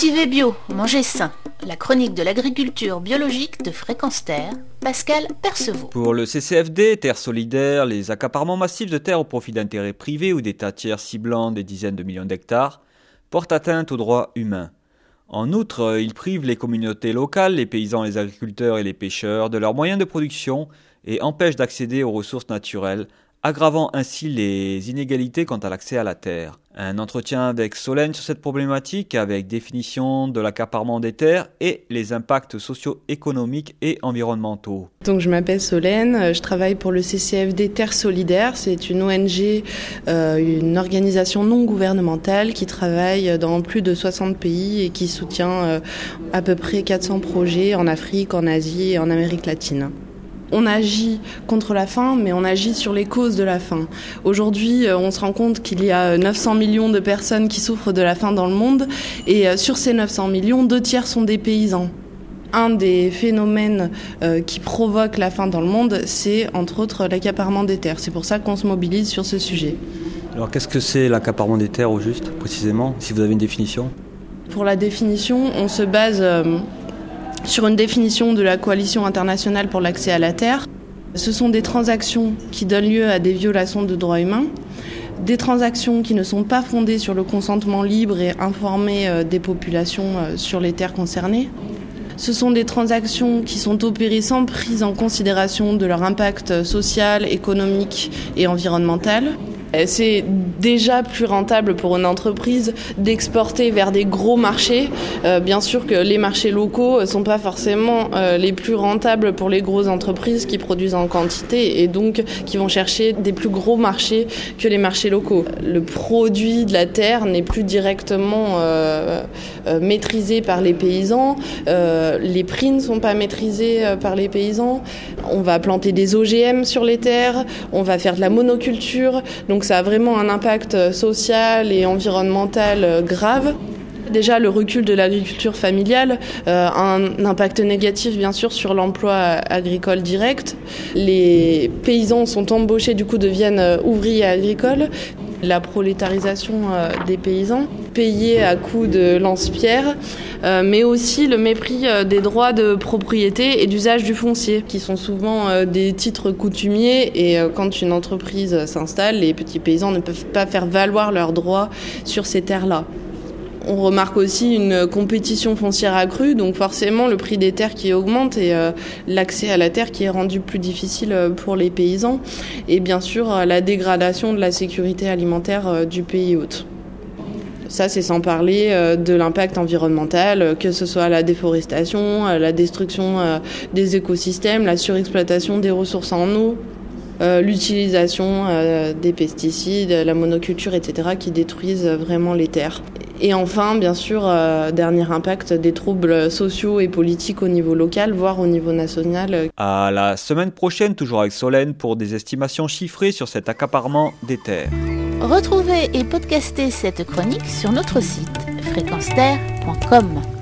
Cultiver bio, manger sain. La chronique de l'agriculture biologique de Fréquence Terre, Pascal Percevaud. Pour le CCFD, Terre solidaire, les accaparements massifs de terres au profit d'intérêts privés ou d'États tiers ciblant des dizaines de millions d'hectares portent atteinte aux droits humains. En outre, ils privent les communautés locales, les paysans, les agriculteurs et les pêcheurs de leurs moyens de production et empêchent d'accéder aux ressources naturelles, aggravant ainsi les inégalités quant à l'accès à la terre. Un entretien avec Solène sur cette problématique, avec définition de l'accaparement des terres et les impacts socio-économiques et environnementaux. Donc je m'appelle Solène, je travaille pour le CCFD Terre solidaire. C'est une ONG, une organisation non gouvernementale qui travaille dans plus de 60 pays et qui soutient à peu près 400 projets en Afrique, en Asie et en Amérique latine. On agit contre la faim, mais on agit sur les causes de la faim. Aujourd'hui, on se rend compte qu'il y a 900 millions de personnes qui souffrent de la faim dans le monde, et sur ces 900 millions, 2/3 sont des paysans. Un des phénomènes qui provoque la faim dans le monde, c'est entre autres l'accaparement des terres. C'est pour ça qu'on se mobilise sur ce sujet. Alors qu'est-ce que c'est l'accaparement des terres au juste, précisément, si vous avez une définition ? Pour la définition, on se base sur une définition de la Coalition internationale pour l'accès à la terre. Ce sont des transactions qui donnent lieu à des violations de droits humains, des transactions qui ne sont pas fondées sur le consentement libre et informé des populations sur les terres concernées. Ce sont des transactions qui sont opérées sans prise en considération de leur impact social, économique et environnemental. C'est déjà plus rentable pour une entreprise d'exporter vers des gros marchés. Bien sûr que les marchés locaux ne sont pas forcément les plus rentables pour les grosses entreprises qui produisent en quantité et donc qui vont chercher des plus gros marchés que les marchés locaux. Le produit de la terre n'est plus directement maîtrisé par les paysans. Les prix ne sont pas maîtrisés par les paysans. On va planter des OGM sur les terres, on va faire de la monoculture. Donc ça a vraiment un impact social et environnemental grave. Déjà, le recul de l'agriculture familiale a un impact négatif, bien sûr, sur l'emploi agricole direct. Les paysans sont embauchés, du coup, deviennent ouvriers agricoles. La prolétarisation des paysans, payée à coups de lance-pierre, mais aussi le mépris des droits de propriété et d'usage du foncier, qui sont souvent des titres coutumiers. Et quand une entreprise s'installe, les petits paysans ne peuvent pas faire valoir leurs droits sur ces terres-là. On remarque aussi une compétition foncière accrue, donc forcément le prix des terres qui augmente et l'accès à la terre qui est rendu plus difficile pour les paysans. Et bien sûr la dégradation de la sécurité alimentaire du pays hôte. Ça, c'est sans parler de l'impact environnemental, que ce soit la déforestation, la destruction des écosystèmes, la surexploitation des ressources en eau, l'utilisation des pesticides, la monoculture, etc., qui détruisent vraiment les terres. Et enfin, bien sûr, dernier impact des troubles sociaux et politiques au niveau local, voire au niveau national. À la semaine prochaine, toujours avec Solène, pour des estimations chiffrées sur cet accaparement des terres. Retrouvez et podcastez cette chronique sur notre site fréquenceterre.com.